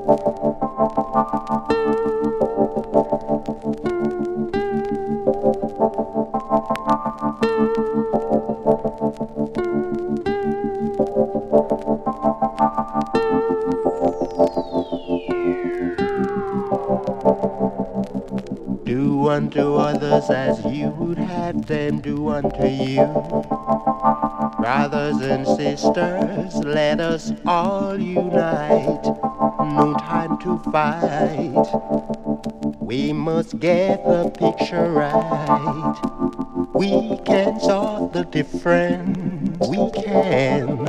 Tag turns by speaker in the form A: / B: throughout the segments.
A: Do unto others as you would have them do unto you. Brothers and sisters, let us all unite. No time to fight. We must get the picture right. We can sort the difference. We can.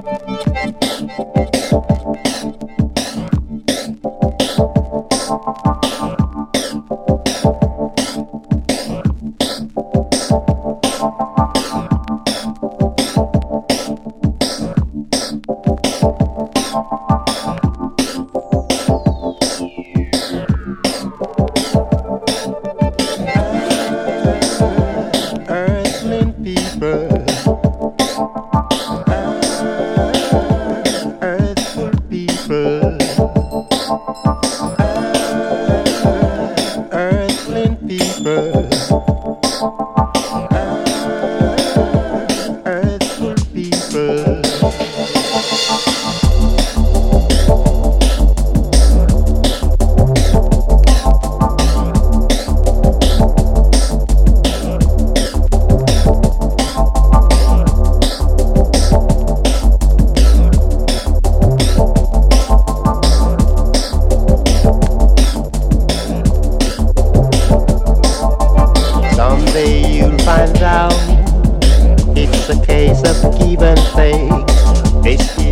A: Someday you'll find out it's a case of give and take.